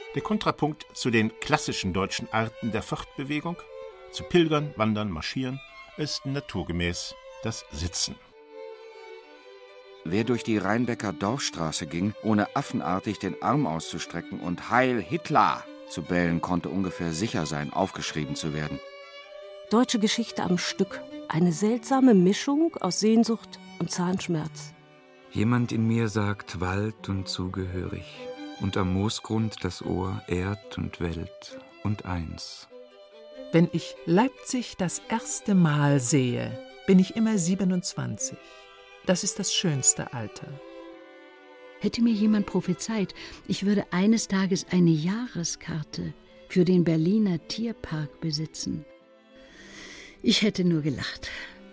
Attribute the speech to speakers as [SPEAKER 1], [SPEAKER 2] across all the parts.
[SPEAKER 1] Der Kontrapunkt zu den klassischen deutschen Arten der Fortbewegung, zu Pilgern, Wandern, Marschieren, ist naturgemäß das Sitzen.
[SPEAKER 2] Wer durch die Rheinbecker Dorfstraße ging, ohne affenartig den Arm auszustrecken und Heil Hitler zu bellen, konnte ungefähr sicher sein, aufgeschrieben zu werden.
[SPEAKER 3] Deutsche Geschichte am Stück. Eine seltsame Mischung aus Sehnsucht und Zahnschmerz.
[SPEAKER 4] Jemand in mir sagt Wald und zugehörig, und am Moosgrund das Ohr Erd und Welt und eins.
[SPEAKER 5] Wenn ich Leipzig das erste Mal sehe, bin ich immer 27. Das ist das schönste Alter.
[SPEAKER 6] Hätte mir jemand prophezeit, ich würde eines Tages eine Jahreskarte für den Berliner Tierpark besitzen. Ich hätte nur gelacht.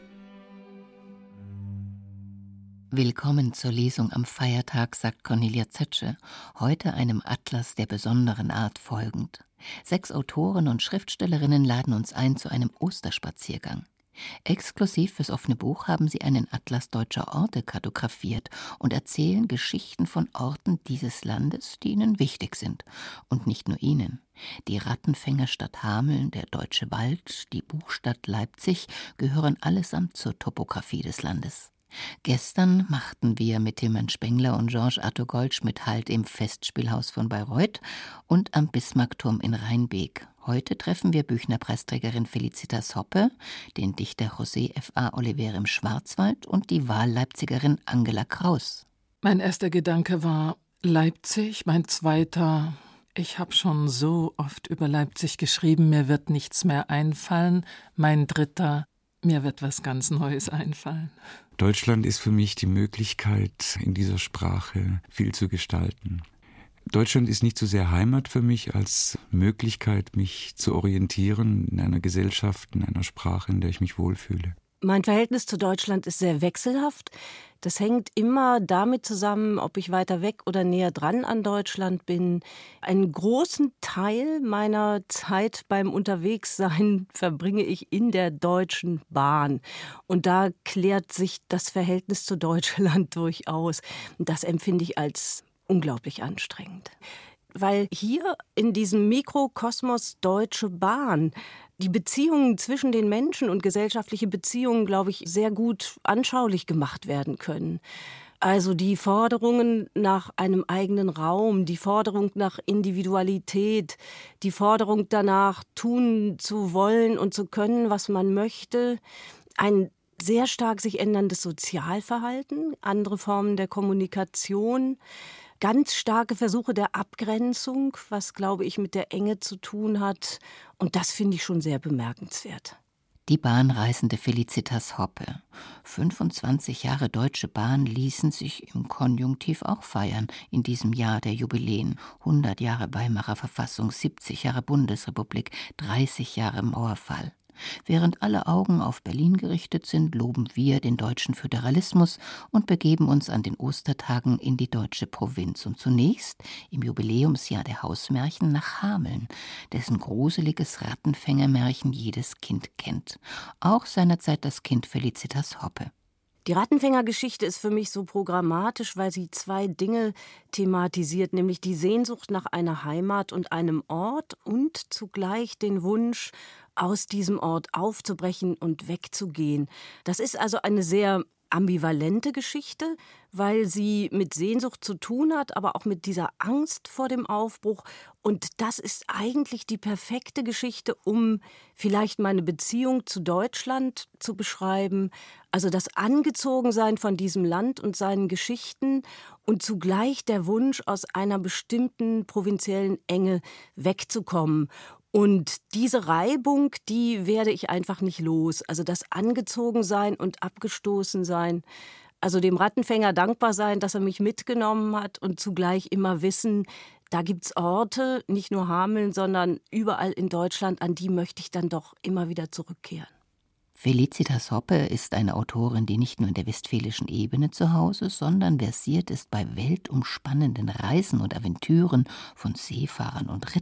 [SPEAKER 7] Willkommen zur Lesung am Feiertag, sagt Cornelia Zetsche, heute einem Atlas der besonderen Art folgend. 6 Autoren und Schriftstellerinnen laden uns ein zu einem Osterspaziergang. Exklusiv fürs offene Buch haben sie einen Atlas deutscher Orte kartografiert und erzählen Geschichten von Orten dieses Landes, die ihnen wichtig sind. Und nicht nur ihnen. Die Rattenfängerstadt Hameln, der Deutsche Wald, die Buchstadt Leipzig gehören allesamt zur Topographie des Landes. Gestern machten wir mit Tilman Spengler und Georges Arthur Goldschmidt Halt im Festspielhaus von Bayreuth und am Bismarckturm in Rheinbeek. Heute treffen wir Büchner-Preisträgerin Felicitas Hoppe, den Dichter José F.A. Oliver im Schwarzwald und die Wahlleipzigerin Angela Kraus.
[SPEAKER 5] Mein erster Gedanke war Leipzig, mein zweiter, ich habe schon so oft über Leipzig geschrieben, mir wird nichts mehr einfallen. Mein dritter, mir wird was ganz Neues einfallen.
[SPEAKER 4] Deutschland ist für mich die Möglichkeit, in dieser Sprache viel zu gestalten. Deutschland ist nicht so sehr Heimat für mich als Möglichkeit, mich zu orientieren in einer Gesellschaft, in einer Sprache, in der ich mich wohlfühle.
[SPEAKER 3] Mein Verhältnis zu Deutschland ist sehr wechselhaft. Das hängt immer damit zusammen, ob ich weiter weg oder näher dran an Deutschland bin. Einen großen Teil meiner Zeit beim Unterwegssein verbringe ich in der Deutschen Bahn. Und da klärt sich das Verhältnis zu Deutschland durchaus. Das empfinde ich als unglaublich anstrengend. Weil hier in diesem Mikrokosmos Deutsche Bahn die Beziehungen zwischen den Menschen und gesellschaftliche Beziehungen, glaube ich, sehr gut anschaulich gemacht werden können. Also die Forderungen nach einem eigenen Raum, die Forderung nach Individualität, die Forderung danach, tun zu wollen und zu können, was man möchte, ein sehr stark sich änderndes Sozialverhalten, andere Formen der Kommunikation, ganz starke Versuche der Abgrenzung, was, glaube ich, mit der Enge zu tun hat. Und das finde ich schon sehr bemerkenswert.
[SPEAKER 7] Die Bahnreisende Felicitas Hoppe. 25 Jahre Deutsche Bahn ließen sich im Konjunktiv auch feiern in diesem Jahr der Jubiläen. 100 Jahre Weimarer Verfassung, 70 Jahre Bundesrepublik, 30 Jahre Mauerfall. Während alle Augen auf Berlin gerichtet sind, loben wir den deutschen Föderalismus und begeben uns an den Ostertagen in die deutsche Provinz. Und zunächst im Jubiläumsjahr der Hausmärchen nach Hameln, dessen gruseliges Rattenfängermärchen jedes Kind kennt. Auch seinerzeit das Kind Felicitas Hoppe.
[SPEAKER 3] Die Rattenfängergeschichte ist für mich so programmatisch, weil sie 2 Dinge thematisiert, nämlich die Sehnsucht nach einer Heimat und einem Ort und zugleich den Wunsch, aus diesem Ort aufzubrechen und wegzugehen. Das ist also eine sehr ambivalente Geschichte, weil sie mit Sehnsucht zu tun hat, aber auch mit dieser Angst vor dem Aufbruch. Und das ist eigentlich die perfekte Geschichte, um vielleicht meine Beziehung zu Deutschland zu beschreiben. Also das Angezogensein von diesem Land und seinen Geschichten und zugleich der Wunsch, aus einer bestimmten provinziellen Enge wegzukommen. Und diese Reibung, die werde ich einfach nicht los. Also das Angezogensein und Abgestoßensein. Also dem Rattenfänger dankbar sein, dass er mich mitgenommen hat und zugleich immer wissen, da gibt's Orte, nicht nur Hameln, sondern überall in Deutschland, an die möchte ich dann doch immer wieder zurückkehren.
[SPEAKER 7] Felicitas Hoppe ist eine Autorin, die nicht nur in der westfälischen Ebene zu Hause, sondern versiert ist bei weltumspannenden Reisen und Aventüren von Seefahrern und Rittern.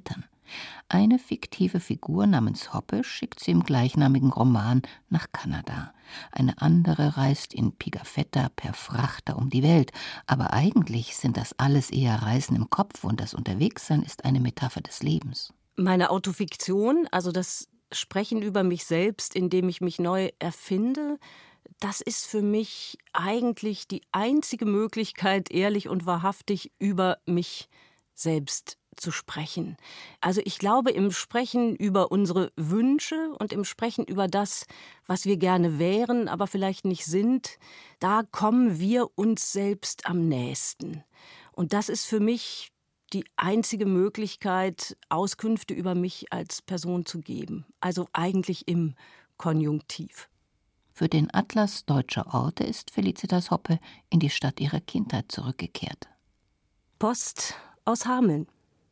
[SPEAKER 7] Eine fiktive Figur namens Hoppe schickt sie im gleichnamigen Roman nach Kanada. Eine andere reist in Pigafetta per Frachter um die Welt. Aber eigentlich sind das alles eher Reisen im Kopf und das Unterwegssein ist eine Metapher des Lebens.
[SPEAKER 3] Meine Autofiktion, also das Sprechen über mich selbst, indem ich mich neu erfinde, das ist für mich eigentlich die einzige Möglichkeit, ehrlich und wahrhaftig über mich selbst zu sprechen. Also ich glaube, im Sprechen über unsere Wünsche und im Sprechen über das, was wir gerne wären, aber vielleicht nicht sind, da kommen wir uns selbst am nächsten. Und das ist für mich die einzige Möglichkeit, Auskünfte über mich als Person zu geben. Also eigentlich im Konjunktiv.
[SPEAKER 7] Für den Atlas deutscher Orte ist Felicitas Hoppe in die Stadt ihrer Kindheit zurückgekehrt.
[SPEAKER 3] Post aus Hameln.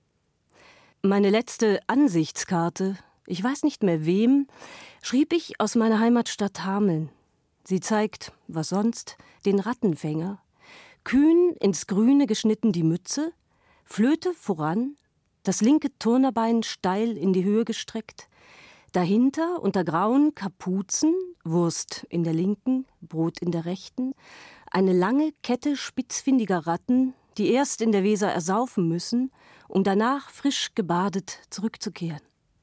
[SPEAKER 3] Meine letzte Ansichtskarte, ich weiß nicht mehr wem, schrieb ich aus meiner Heimatstadt Hameln. Sie zeigt, was sonst, den Rattenfänger. Kühn ins Grüne geschnitten die Mütze, Flöte voran, das linke Turnerbein steil in die Höhe gestreckt. Dahinter unter grauen Kapuzen, Wurst in der linken, Brot in der rechten, eine lange Kette spitzfindiger Ratten, die erst in der Weser ersaufen müssen, um danach frisch gebadet zurückzukehren.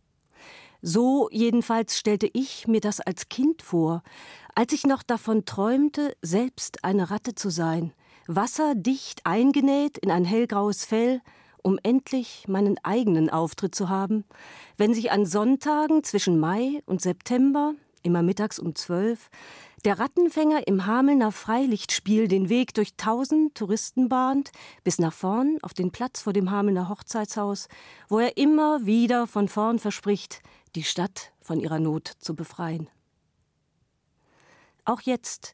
[SPEAKER 3] So jedenfalls stellte ich mir das als Kind vor, als ich noch davon träumte, selbst eine Ratte zu sein, wasserdicht eingenäht in ein hellgraues Fell, um endlich meinen eigenen Auftritt zu haben, wenn sich an Sonntagen zwischen Mai und September, immer mittags um 12, der Rattenfänger im Hamelner Freilichtspiel den Weg durch 1000 Touristen bahnt, bis nach vorn auf den Platz vor dem Hamelner Hochzeitshaus, wo er immer wieder von vorn verspricht, die Stadt von ihrer Not zu befreien. Auch jetzt,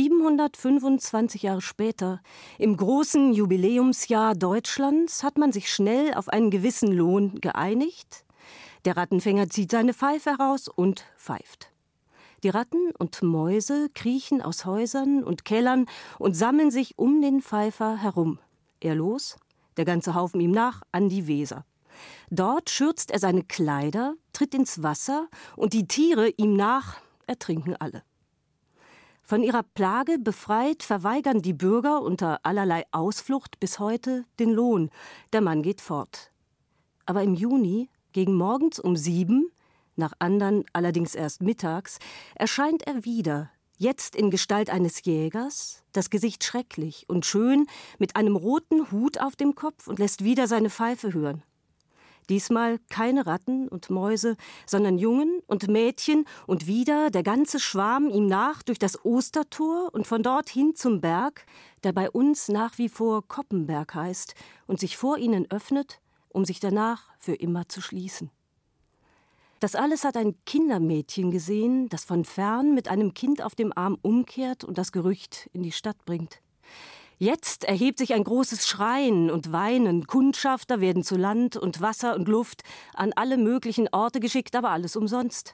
[SPEAKER 3] 725 Jahre später, im großen Jubiläumsjahr Deutschlands, hat man sich schnell auf einen gewissen Lohn geeinigt. Der Rattenfänger zieht seine Pfeife heraus und pfeift. Die Ratten und Mäuse kriechen aus Häusern und Kellern und sammeln sich um den Pfeifer herum. Er los, der ganze Haufen ihm nach, an die Weser. Dort schürzt er seine Kleider, tritt ins Wasser und die Tiere ihm nach ertrinken alle. Von ihrer Plage befreit verweigern die Bürger unter allerlei Ausflucht bis heute den Lohn. Der Mann geht fort. Aber im Juni, gegen morgens um 7, nach andern allerdings erst mittags, erscheint er wieder, jetzt in Gestalt eines Jägers, das Gesicht schrecklich und schön, mit einem roten Hut auf dem Kopf und lässt wieder seine Pfeife hören. Diesmal keine Ratten und Mäuse, sondern Jungen und Mädchen und wieder der ganze Schwarm ihm nach durch das Ostertor und von dort hin zum Berg, der bei uns nach wie vor Koppenberg heißt und sich vor ihnen öffnet, um sich danach für immer zu schließen. Das alles hat ein Kindermädchen gesehen, das von fern mit einem Kind auf dem Arm umkehrt und das Gerücht in die Stadt bringt. Jetzt erhebt sich ein großes Schreien und Weinen. Kundschafter werden zu Land und Wasser und Luft an alle möglichen Orte geschickt, aber alles umsonst.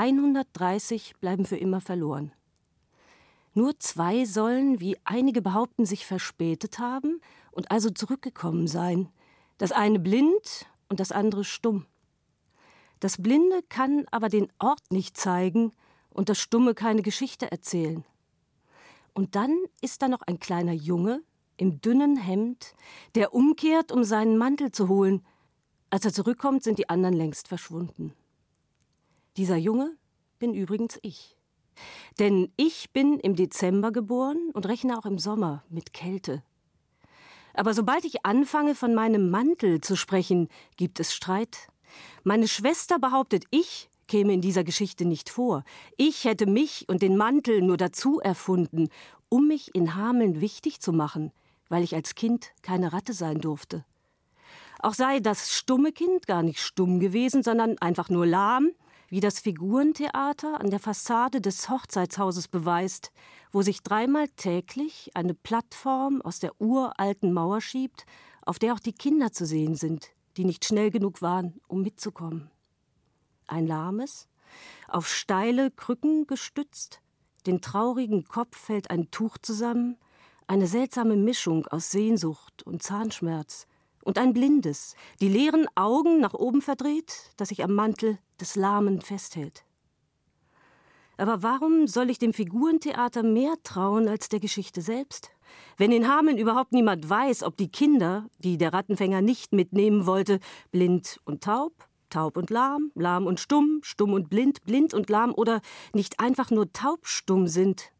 [SPEAKER 3] 130 bleiben für immer verloren. Nur 2 sollen, wie einige behaupten, sich verspätet haben und also zurückgekommen sein. Das eine blind und das andere stumm. Das Blinde kann aber den Ort nicht zeigen und das Stumme keine Geschichte erzählen. Und dann ist da noch ein kleiner Junge im dünnen Hemd, der umkehrt, um seinen Mantel zu holen. Als er zurückkommt, sind die anderen längst verschwunden. Dieser Junge bin übrigens ich. Denn ich bin im Dezember geboren und rechne auch im Sommer mit Kälte. Aber sobald ich anfange, von meinem Mantel zu sprechen, gibt es Streit. Meine Schwester behauptet, ich käme in dieser Geschichte nicht vor. Ich hätte mich und den Mantel nur dazu erfunden, um mich in Hameln wichtig zu machen, weil ich als Kind keine Ratte sein durfte. Auch sei das stumme Kind gar nicht stumm gewesen, sondern einfach nur lahm, wie das Figurentheater an der Fassade des Hochzeitshauses beweist, wo sich 3-mal täglich eine Plattform aus der uralten Mauer schiebt, auf der auch die Kinder zu sehen sind, die nicht schnell genug waren, um mitzukommen. Ein lahmes, auf steile Krücken gestützt, den traurigen Kopf fällt ein Tuch zusammen, eine seltsame Mischung aus Sehnsucht und Zahnschmerz und ein blindes, die leeren Augen nach oben verdreht, das sich am Mantel des Lahmen festhält. Aber warum soll ich dem Figurentheater mehr trauen als der Geschichte selbst? Wenn in Hameln überhaupt niemand weiß, ob die Kinder, die der Rattenfänger nicht mitnehmen wollte, blind und taub, taub und lahm, lahm und stumm, stumm und blind, blind und lahm oder nicht einfach nur taubstumm sind.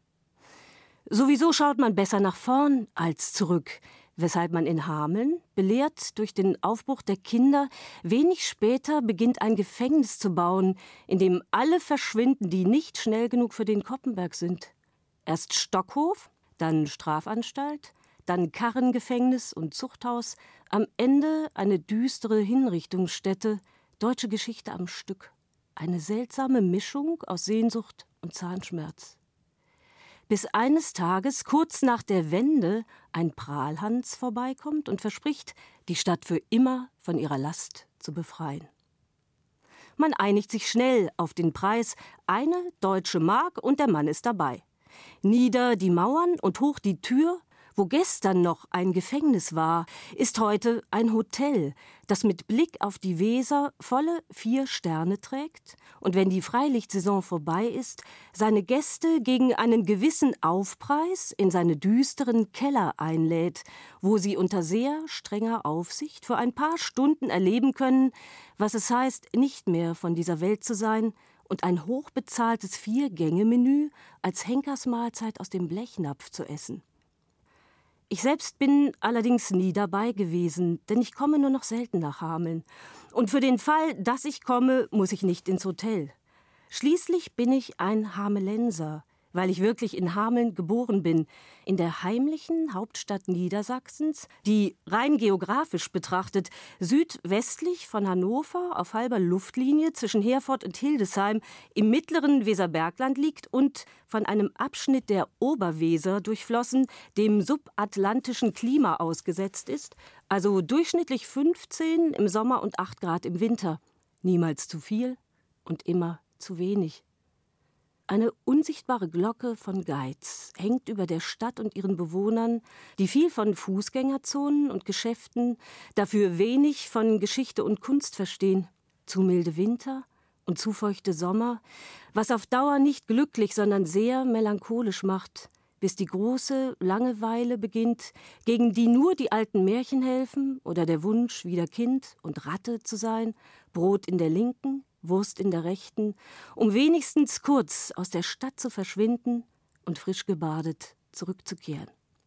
[SPEAKER 3] Sowieso schaut man besser nach vorn als zurück, weshalb man in Hameln, belehrt durch den Aufbruch der Kinder, wenig später beginnt ein Gefängnis zu bauen, in dem alle verschwinden, die nicht schnell genug für den Koppenberg sind. Erst Stockhof, dann Strafanstalt, dann Karrengefängnis und Zuchthaus, am Ende eine düstere Hinrichtungsstätte, deutsche Geschichte am Stück. Eine seltsame Mischung aus Sehnsucht und Zahnschmerz. Bis eines Tages, kurz nach der Wende, ein Prahlhans vorbeikommt und verspricht, die Stadt für immer von ihrer Last zu befreien. Man einigt sich schnell auf den Preis, 1 deutsche Mark und der Mann ist dabei. Nieder die Mauern und hoch die Tür, wo gestern noch ein Gefängnis war, ist heute ein Hotel, das mit Blick auf die Weser volle 4 Sterne trägt und wenn die Freilichtsaison vorbei ist, seine Gäste gegen einen gewissen Aufpreis in seine düsteren Keller einlädt, wo sie unter sehr strenger Aufsicht für ein paar Stunden erleben können, was es heißt, nicht mehr von dieser Welt zu sein und ein hochbezahltes 4-Gänge-Menü als Henkersmahlzeit aus dem Blechnapf zu essen. Ich selbst bin allerdings nie dabei gewesen, denn ich komme nur noch selten nach Hameln. Und für den Fall, dass ich komme, muss ich nicht ins Hotel. Schließlich bin ich ein Hamelenser, weil ich wirklich in Hameln geboren bin, in der heimlichen Hauptstadt Niedersachsens, die rein geografisch betrachtet südwestlich von Hannover auf halber Luftlinie zwischen Herford und Hildesheim im mittleren Weserbergland liegt und von einem Abschnitt der Oberweser durchflossen, dem subatlantischen Klima ausgesetzt ist, also durchschnittlich 15 im Sommer und 8 Grad im Winter. Niemals zu viel und immer zu wenig. Eine unsichtbare Glocke von Geiz hängt über der Stadt und ihren Bewohnern, die viel von Fußgängerzonen und Geschäften, dafür wenig von Geschichte und Kunst verstehen. Zu milde Winter und zu feuchte Sommer, was auf Dauer nicht glücklich, sondern sehr melancholisch macht, bis die große Langeweile beginnt, gegen die nur die alten Märchen helfen oder der Wunsch, wieder Kind und Ratte zu sein, Brot in der linken, Wurst in der rechten, um wenigstens kurz aus der Stadt zu verschwinden und frisch gebadet zurückzukehren.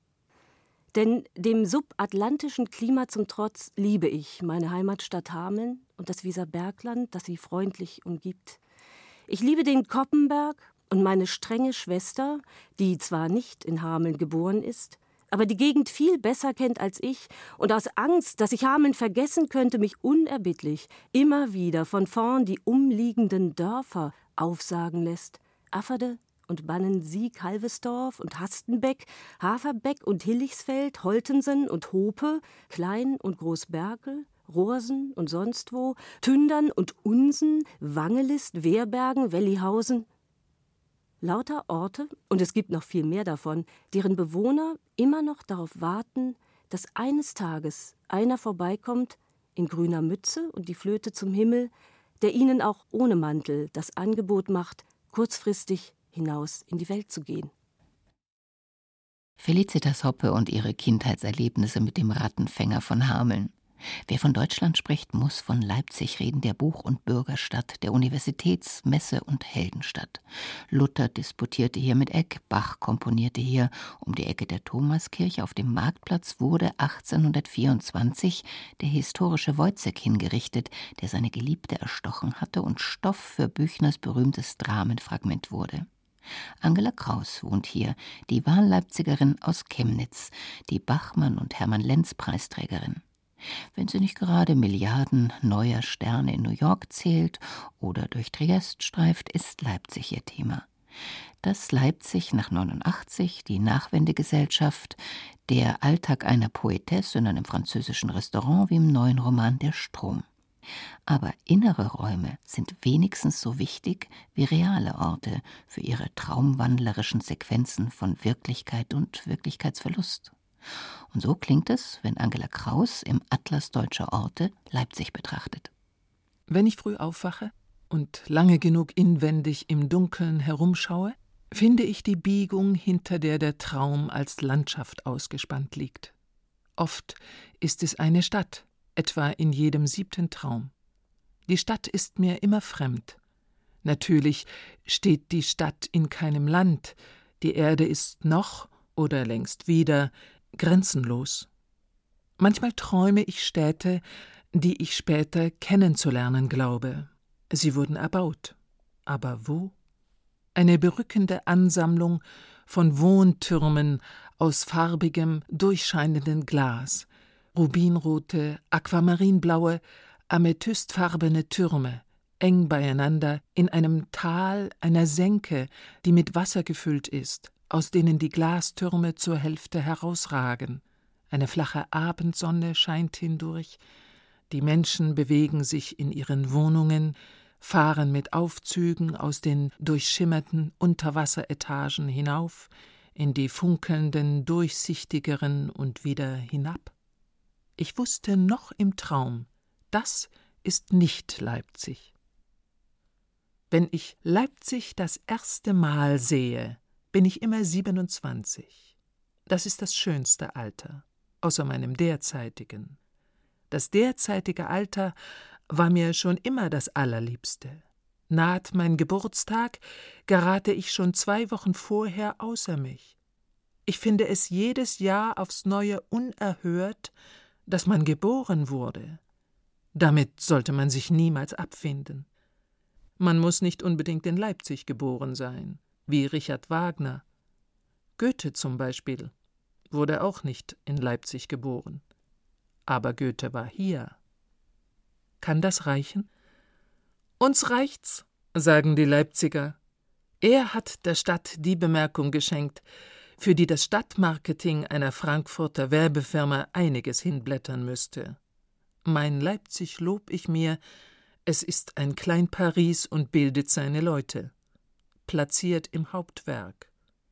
[SPEAKER 3] Denn dem subatlantischen Klima zum Trotz liebe ich meine Heimatstadt Hameln und das Weserbergland, das sie freundlich umgibt. Ich liebe den Koppenberg und meine strenge Schwester, die zwar nicht in Hameln geboren ist, aber die Gegend viel besser kennt als ich und aus Angst, dass ich Hameln vergessen könnte, mich unerbittlich immer wieder von vorn die umliegenden Dörfer aufsagen lässt. Afferde und Bannensiek, Halvesdorf und Hastenbeck, Haferbeck und Hillichsfeld, Holtensen und Hope, Klein und Großberkel, Rohrsen und sonst wo, Tündern und Unsen, Wangelist, Wehrbergen, Wellihausen. Lauter Orte, und es gibt noch viel mehr davon, deren Bewohner immer noch darauf warten, dass eines Tages einer vorbeikommt, in grüner Mütze und die Flöte zum Himmel, der ihnen auch ohne Mantel das Angebot macht, kurzfristig hinaus in die Welt zu gehen.
[SPEAKER 7] Felicitas Hoppe und ihre Kindheitserlebnisse mit dem Rattenfänger von Hameln. Wer von Deutschland spricht, muss von Leipzig reden, der Buch- und Bürgerstadt, der Universitäts-, Messe- und Heldenstadt. Luther disputierte hier mit Eck, Bach komponierte hier. Um die Ecke der Thomaskirche auf dem Marktplatz wurde 1824 der historische Wojzeck hingerichtet, der seine Geliebte erstochen hatte und Stoff für Büchners berühmtes Dramenfragment wurde. Angela Kraus wohnt hier, die Wahlleipzigerin aus Chemnitz, die Bachmann- und Hermann-Lenz-Preisträgerin. Wenn sie nicht gerade Milliarden neuer Sterne in New York zählt oder durch Triest streift, ist Leipzig ihr Thema. Das Leipzig nach 89, die Nachwendegesellschaft, der Alltag einer Poetesse in einem französischen Restaurant wie im neuen Roman Der Strom. Aber innere Räume sind wenigstens so wichtig wie reale Orte für ihre traumwandlerischen Sequenzen von Wirklichkeit und Wirklichkeitsverlust. Und so klingt es, wenn Angela Kraus im Atlas deutscher Orte Leipzig betrachtet.
[SPEAKER 5] Wenn ich früh aufwache und lange genug inwendig im Dunkeln herumschaue, finde ich die Biegung, hinter der der Traum als Landschaft ausgespannt liegt. Oft ist es eine Stadt, etwa in jedem 7. Traum. Die Stadt ist mir immer fremd. Natürlich steht die Stadt in keinem Land, die Erde ist noch, oder längst wieder, grenzenlos. Manchmal träume ich Städte, die ich später kennenzulernen glaube. Sie wurden erbaut. Aber wo? Eine berückende Ansammlung von Wohntürmen aus farbigem, durchscheinendem Glas, rubinrote, aquamarinblaue, amethystfarbene Türme, eng beieinander in einem Tal einer Senke, die mit Wasser gefüllt ist, aus denen die Glastürme zur Hälfte herausragen. Eine flache Abendsonne scheint hindurch, die Menschen bewegen sich in ihren Wohnungen, fahren mit Aufzügen aus den durchschimmerten Unterwasseretagen hinauf, in die funkelnden, durchsichtigeren und wieder hinab. Ich wusste noch im Traum, das ist nicht Leipzig. Wenn ich Leipzig das erste Mal sehe, bin ich immer 27. Das ist das schönste Alter, außer meinem derzeitigen. Das derzeitige Alter war mir schon immer das Allerliebste. Naht mein Geburtstag, gerate ich schon 2 Wochen vorher außer mich. Ich finde es jedes Jahr aufs Neue unerhört, dass man geboren wurde. Damit sollte man sich niemals abfinden. Man muss nicht unbedingt in Leipzig geboren sein, wie Richard Wagner. Goethe zum Beispiel wurde auch nicht in Leipzig geboren. Aber Goethe war hier. Kann das reichen? Uns reicht's, sagen die Leipziger. Er hat der Stadt die Bemerkung geschenkt, für die das Stadtmarketing einer Frankfurter Werbefirma einiges hinblättern müsste. Mein Leipzig lob ich mir, es ist ein Klein-Paris und bildet seine Leute. Platziert im Hauptwerk.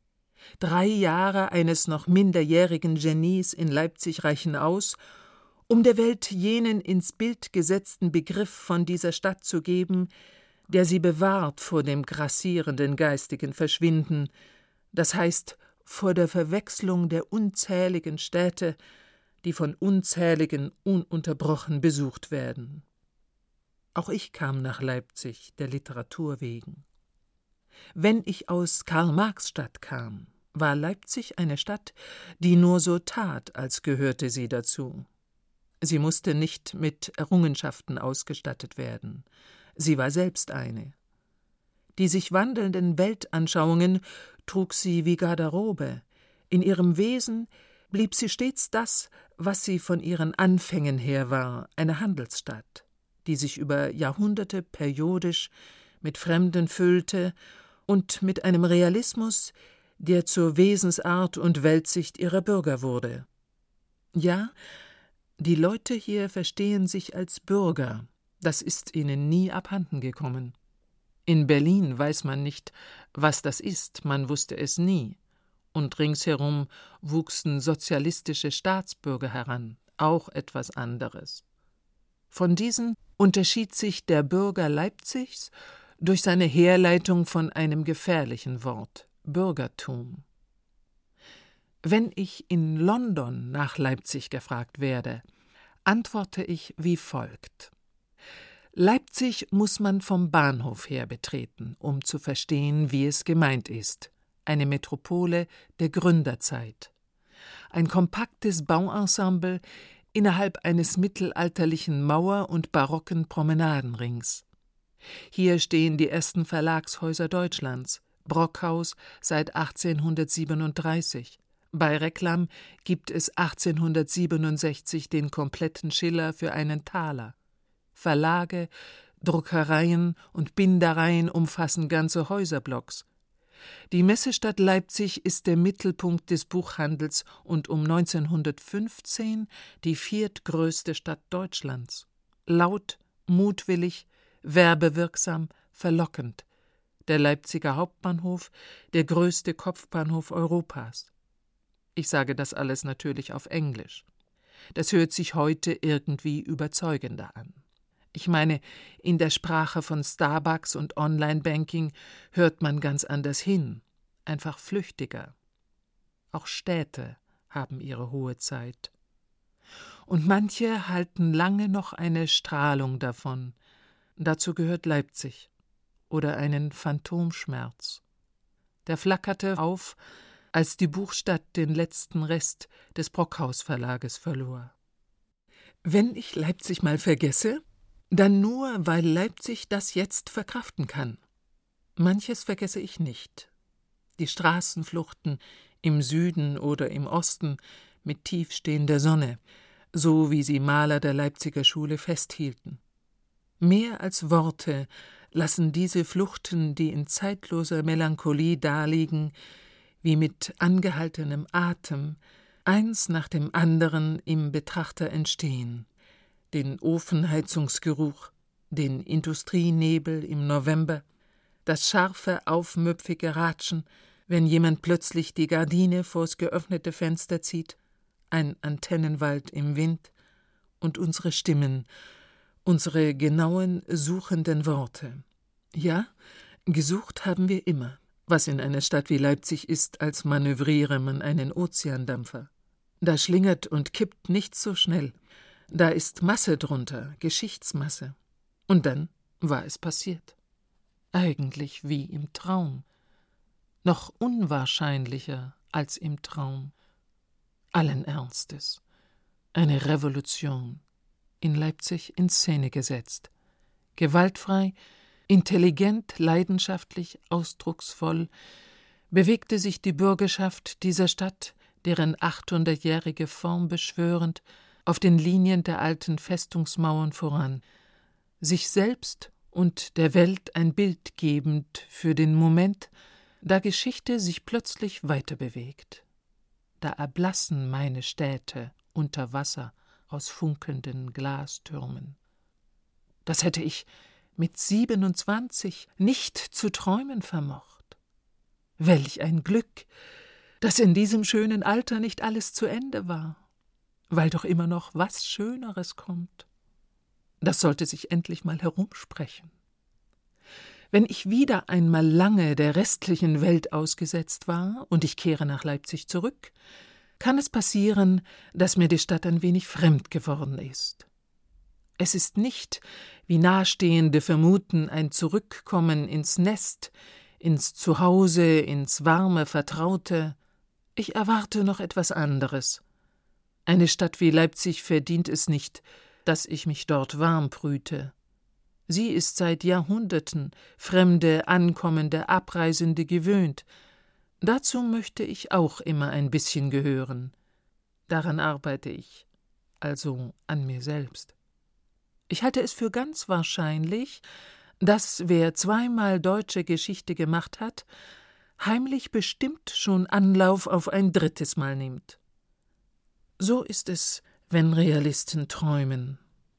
[SPEAKER 5] 3 Jahre eines noch minderjährigen Genies in Leipzig reichen aus, um der Welt jenen ins Bild gesetzten Begriff von dieser Stadt zu geben, der sie bewahrt vor dem grassierenden geistigen Verschwinden, das heißt vor der Verwechslung der unzähligen Städte, die von unzähligen ununterbrochen besucht werden. Auch ich kam nach Leipzig der Literatur wegen. Wenn ich aus Karl-Marx-Stadt kam, war Leipzig eine Stadt, die nur so tat, als gehörte sie dazu. Sie musste nicht mit Errungenschaften ausgestattet werden. Sie war selbst eine. Die sich wandelnden Weltanschauungen trug sie wie Garderobe. In ihrem Wesen blieb sie stets das, was sie von ihren Anfängen her war, eine Handelsstadt, die sich über Jahrhunderte periodisch mit Fremden füllte und mit einem Realismus, der zur Wesensart und Weltsicht ihrer Bürger wurde. Ja, die Leute hier verstehen sich als Bürger, das ist ihnen nie abhanden gekommen. In Berlin weiß man nicht, was das ist, man wusste es nie. Und ringsherum wuchsen sozialistische Staatsbürger heran, auch etwas anderes. Von diesen unterschied sich der Bürger Leipzigs durch seine Herleitung von einem gefährlichen Wort, Bürgertum. Wenn ich in London nach Leipzig gefragt werde, antworte ich wie folgt. Leipzig muss man vom Bahnhof her betreten, um zu verstehen, wie es gemeint ist. Eine Metropole der Gründerzeit. Ein kompaktes Bauensemble innerhalb eines mittelalterlichen Mauer- und barocken Promenadenrings. Hier stehen die ersten Verlagshäuser Deutschlands, Brockhaus seit 1837. Bei Reklam gibt es 1867 den kompletten Schiller für einen Taler. Verlage, Druckereien und Bindereien umfassen ganze Häuserblocks. Die Messestadt Leipzig ist der Mittelpunkt des Buchhandels und um 1915 die 4. größte Stadt Deutschlands. Laut, mutwillig, werbewirksam, verlockend. Der Leipziger Hauptbahnhof, der größte Kopfbahnhof Europas. Ich sage das alles natürlich auf Englisch. Das hört sich heute irgendwie überzeugender an. Ich meine, in der Sprache von Starbucks und Online-Banking hört man ganz anders hin, einfach flüchtiger. Auch Städte haben ihre hohe Zeit. Und manche halten lange noch eine Strahlung davon. Dazu gehört Leipzig oder einen Phantomschmerz. Der flackerte auf, als die Buchstadt den letzten Rest des Brockhaus-Verlages verlor. Wenn ich Leipzig mal vergesse, dann nur, weil Leipzig das jetzt verkraften kann. Manches vergesse ich nicht. Die Straßenfluchten im Süden oder im Osten mit tiefstehender Sonne, so wie sie Maler der Leipziger Schule festhielten. Mehr als Worte lassen diese Fluchten, die in zeitloser Melancholie daliegen, wie mit angehaltenem Atem, eins nach dem anderen im Betrachter entstehen. Den Ofenheizungsgeruch, den Industrienebel im November, das scharfe, aufmüpfige Ratschen, wenn jemand plötzlich die Gardine vors geöffnete Fenster zieht, ein Antennenwald im Wind und unsere Stimmen, unsere genauen, suchenden Worte. Ja, gesucht haben wir immer. Was in einer Stadt wie Leipzig ist, als manövriere man einen Ozeandampfer. Da schlingert und kippt nichts so schnell. Da ist Masse drunter, Geschichtsmasse. Und dann war es passiert. Eigentlich wie im Traum. Noch unwahrscheinlicher als im Traum. Allen Ernstes. Eine Revolution. In Leipzig in Szene gesetzt. Gewaltfrei, intelligent, leidenschaftlich, ausdrucksvoll bewegte sich die Bürgerschaft dieser Stadt, deren 800-jährige Form beschwörend, auf den Linien der alten Festungsmauern voran, sich selbst und der Welt ein Bild gebend für den Moment, da Geschichte sich plötzlich weiterbewegt. Da erblassen meine Städte unter Wasser aus funkelnden Glastürmen. Das hätte ich mit 27 nicht zu träumen vermocht. Welch ein Glück, dass in diesem schönen Alter nicht alles zu Ende war, weil doch immer noch was Schöneres kommt. Das sollte sich endlich mal herumsprechen. Wenn ich wieder einmal lange der restlichen Welt ausgesetzt war und ich kehre nach Leipzig zurück, kann es passieren, dass mir die Stadt ein wenig fremd geworden ist. Es ist nicht, wie Nahestehende vermuten, ein Zurückkommen ins Nest, ins Zuhause, ins warme, Vertraute. Ich erwarte noch etwas anderes. Eine Stadt wie Leipzig verdient es nicht, dass ich mich dort warm brüte. Sie ist seit Jahrhunderten Fremde, Ankommende, Abreisende gewöhnt. Dazu möchte ich auch immer ein bisschen gehören. Daran arbeite ich, also an mir selbst. Ich halte es für ganz wahrscheinlich, dass wer zweimal deutsche Geschichte gemacht hat, heimlich bestimmt schon Anlauf auf ein drittes Mal nimmt. So ist es, wenn Realisten träumen.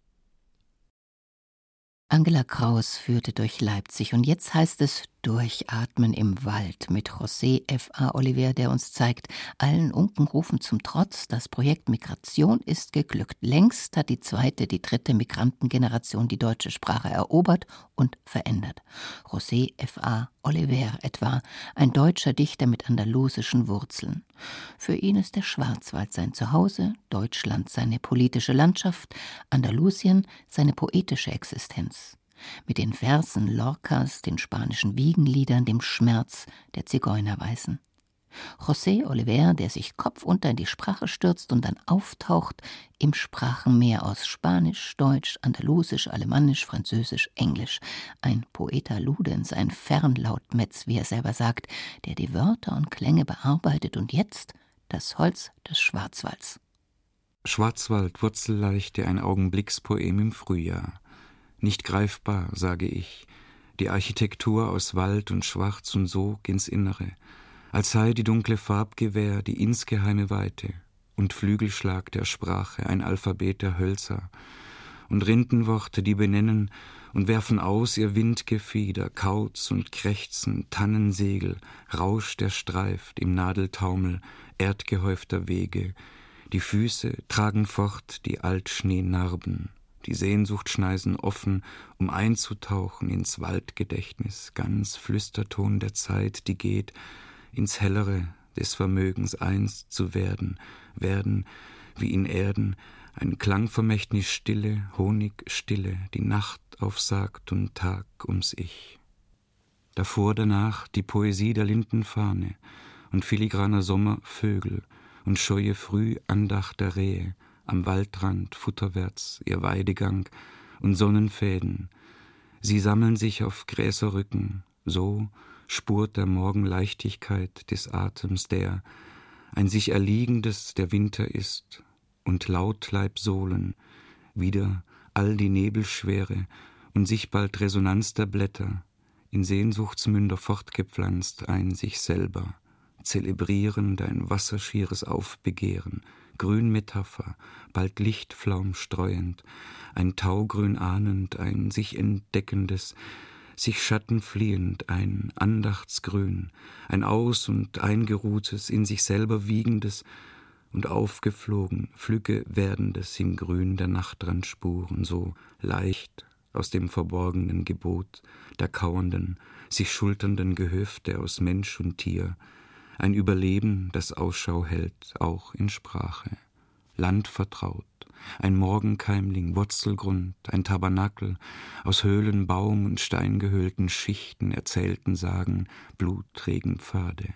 [SPEAKER 7] Angela Kraus führte durch Leipzig und jetzt heißt es Durchatmen im Wald mit José F.A. Oliver, der uns zeigt, allen Unkenrufen zum Trotz, das Projekt Migration ist geglückt. Längst hat die zweite, die dritte Migrantengeneration die deutsche Sprache erobert und verändert. José F.A. Oliver etwa, ein deutscher Dichter mit andalusischen Wurzeln. Für ihn ist der Schwarzwald sein Zuhause, Deutschland seine politische Landschaft, Andalusien seine poetische Existenz. Mit den Versen Lorcas, den spanischen Wiegenliedern, dem Schmerz der Zigeunerweißen. José Oliver, der sich kopfunter in die Sprache stürzt und dann auftaucht im Sprachenmeer aus Spanisch, Deutsch, Andalusisch, Alemannisch, Französisch, Englisch. Ein Poeta Ludens, ein Fernlautmetz, wie er selber sagt, der die Wörter und Klänge bearbeitet und jetzt das Holz des Schwarzwalds.
[SPEAKER 4] Schwarzwald, Wurzelleichte, ein Augenblickspoem im Frühjahr. Nicht greifbar, sage ich, die Architektur aus Wald und Schwarz und Sog ins Innere, als sei die dunkle Farbgewähr die insgeheime Weite und Flügelschlag der Sprache, ein Alphabet der Hölzer, und Rindenworte, die benennen und werfen aus ihr Windgefieder, Kauz und Krächzen, Tannensegel, Rausch, der streift im Nadeltaumel erdgehäufter Wege. Die Füße tragen fort die Altschneenarben, die Sehnsuchtschneisen offen, um einzutauchen ins Waldgedächtnis, ganz Flüsterton der Zeit, die geht, ins Hellere des Vermögens einst zu werden, wie in Erden, ein Klangvermächtnis Stille, Honigstille, die Nacht aufsagt und Tag ums Ich. Davor, danach die Poesie der Lindenfahne und filigraner Sommervögel und scheue Frühandacht der Rehe, am Waldrand futterwärts ihr Weidegang und Sonnenfäden. Sie sammeln sich auf Gräserrücken, so spurt der Morgen Leichtigkeit des Atems, der ein sich Erliegendes der Winter ist, und Lautleibsohlen, wieder all die Nebelschwere und sich bald Resonanz der Blätter, in Sehnsuchtsmünder fortgepflanzt ein sich selber, zelebrierend ein wasserschieres Aufbegehren, Grünmetapher, bald Lichtflaum streuend, ein Taugrün ahnend, ein sich entdeckendes, sich Schatten fliehend, ein Andachtsgrün, ein aus- und eingeruhtes, in sich selber wiegendes und aufgeflogen, flügge werdendes im Grün der Nachtrandspuren, so leicht aus dem verborgenen Gebot der kauernden, sich schulternden Gehöfte aus Mensch und Tier, ein Überleben, das Ausschau hält, auch in Sprache. Landvertraut, ein Morgenkeimling, Wurzelgrund, ein Tabernakel, aus Höhlen, Baum und steingehöhlten Schichten erzählten Sagen, Blutregenpfade.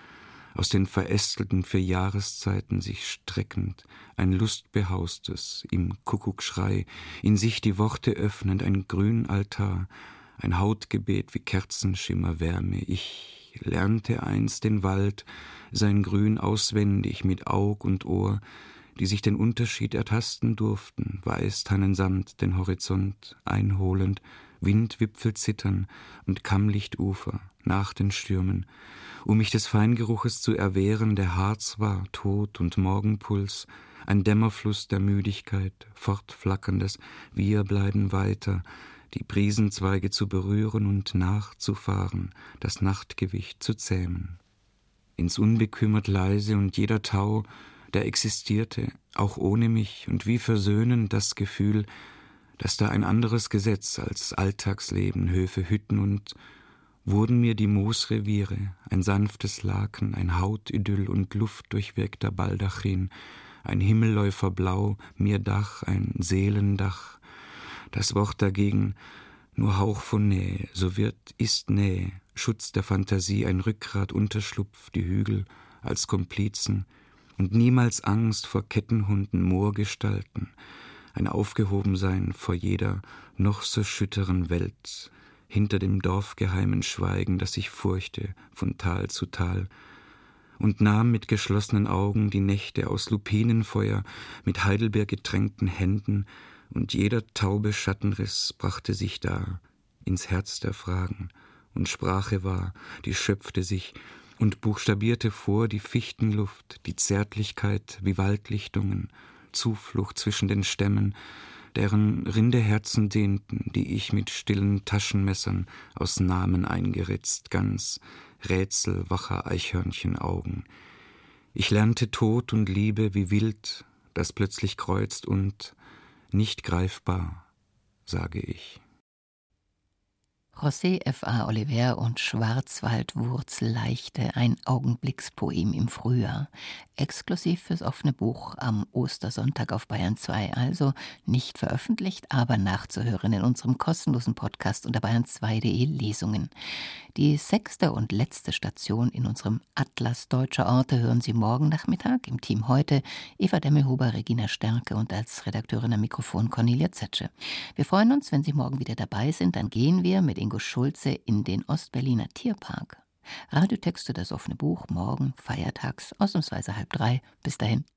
[SPEAKER 4] Aus den verästelten 4 Jahreszeiten sich streckend, ein lustbehaustes, im Kuckuckschrei, in sich die Worte öffnend, ein Grünaltar, ein Hautgebet wie Kerzenschimmer Wärme. Ich lernte einst den Wald, sein Grün auswendig mit Aug und Ohr, die sich den Unterschied ertasten durften, Weiß-Tannensamt den Horizont einholend, Windwipfel zittern und Kammlichtufer nach den Stürmen, um mich des Feingeruches zu erwehren, der Harz war, Tod und Morgenpuls, ein Dämmerfluss der Müdigkeit, fortflackerndes Wir bleiben weiter, die Briesenzweige zu berühren und nachzufahren, das Nachtgewicht zu zähmen. Ins Unbekümmert leise und jeder Tau, der existierte, auch ohne mich, und wie versöhnend das Gefühl, dass da ein anderes Gesetz als Alltagsleben, Höfe, Hütten und wurden mir die Moosreviere, ein sanftes Laken, ein Hautidyll und luftdurchwirkter Baldachin, ein Himmelläufer Blau, mir Dach, ein Seelendach. Das Wort dagegen, nur Hauch von Nähe, so ist Nähe, Schutz der Fantasie, ein Rückgrat, Unterschlupf, die Hügel als Komplizen und niemals Angst vor Kettenhunden, Moorgestalten, ein Aufgehobensein vor jeder noch so schütteren Welt, hinter dem dorfgeheimen Schweigen, das ich furchte von Tal zu Tal, und nahm mit geschlossenen Augen die Nächte aus Lupinenfeuer mit Heidelbeer getränkten Händen, und jeder taube Schattenriss brachte sich da ins Herz der Fragen, und Sprache war, die schöpfte sich und buchstabierte vor die Fichtenluft, die Zärtlichkeit wie Waldlichtungen, Zuflucht zwischen den Stämmen, deren Rindeherzen dehnten, die ich mit stillen Taschenmessern aus Namen eingeritzt, ganz rätselwacher Eichhörnchenaugen. Ich lernte Tod und Liebe wie wild, das plötzlich kreuzt und nicht greifbar, sage ich.
[SPEAKER 7] José F.A. Oliver und Schwarzwaldwurzelleichte, ein Augenblickspoem im Frühjahr. Exklusiv fürs offene Buch am Ostersonntag auf Bayern 2. Also nicht veröffentlicht, aber nachzuhören in unserem kostenlosen Podcast unter bayern2.de Lesungen. Die 6. und letzte Station in unserem Atlas deutscher Orte hören Sie morgen Nachmittag. Im Team heute Eva Demmelhuber, Regina Stärke und als Redakteurin am Mikrofon Cornelia Zetsche. Wir freuen uns, wenn Sie morgen wieder dabei sind. Dann gehen wir mit Ingo Schulze in den Ostberliner Tierpark. Radiotexte, das offene Buch, morgen, feiertags, ausnahmsweise 2:30. Bis dahin.